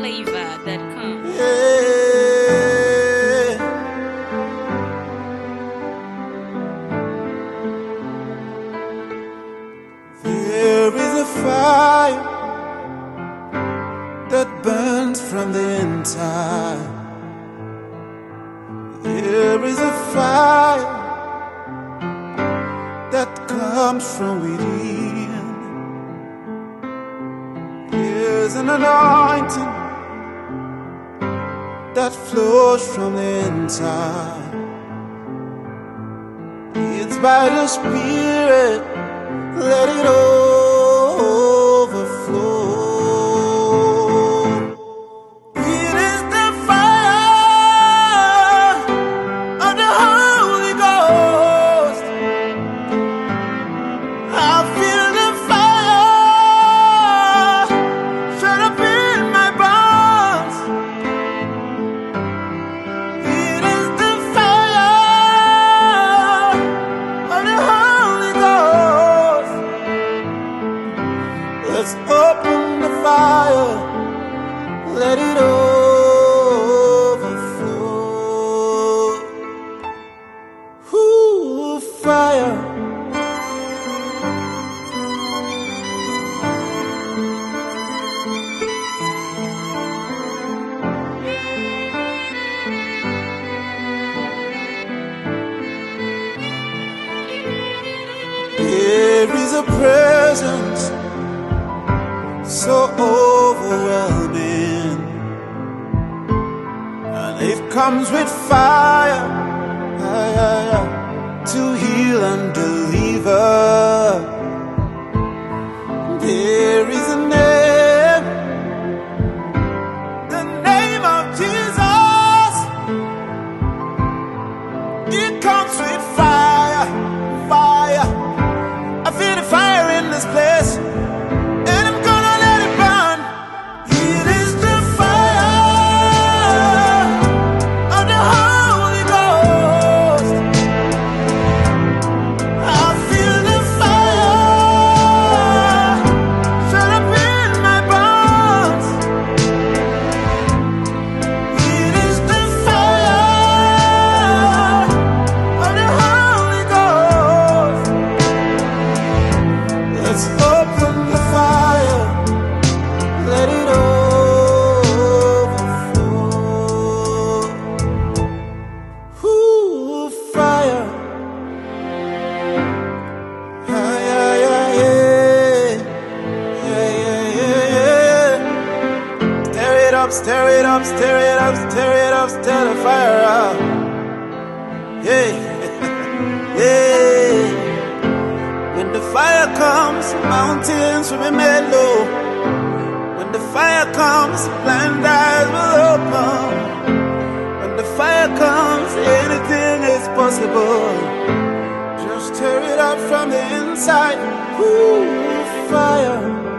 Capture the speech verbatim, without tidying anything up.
flavor dot com. Yeah. There is a fire that burns from the inside. There is a fire that comes from within. There's an anointing that flows from the inside. It's by the Spirit, let it overflow. It is the fire of the Holy Ghost. I feel the fire shut up in my bones. It is the fire of the Holy Ghost. Let's open the fire, let it overflow. Ooh, fire. There is a presence so overwhelming, and it comes with fire to heal and deliver. There is a name, the name of Jesus. It comes with fire, fire. I feel the fire in this place, and I'm gonna let it burn. It is the fire of the Holy Ghost. I feel the fire shut up in my bones. It is the fire of the Holy Ghost. Let's open the fire, let it overflow. Ooh, fire. Ah, yeah, yeah, yeah. Yeah, yeah, yeah, yeah. Stir it up, stir it up, stir it up, stir it up, stir the fire up. Yeah, yeah. When the fire comes, mountains will be made low. When the fire comes, blind eyes will open. When the fire comes, anything is possible. Just tear it up from the inside. Ooh, fire.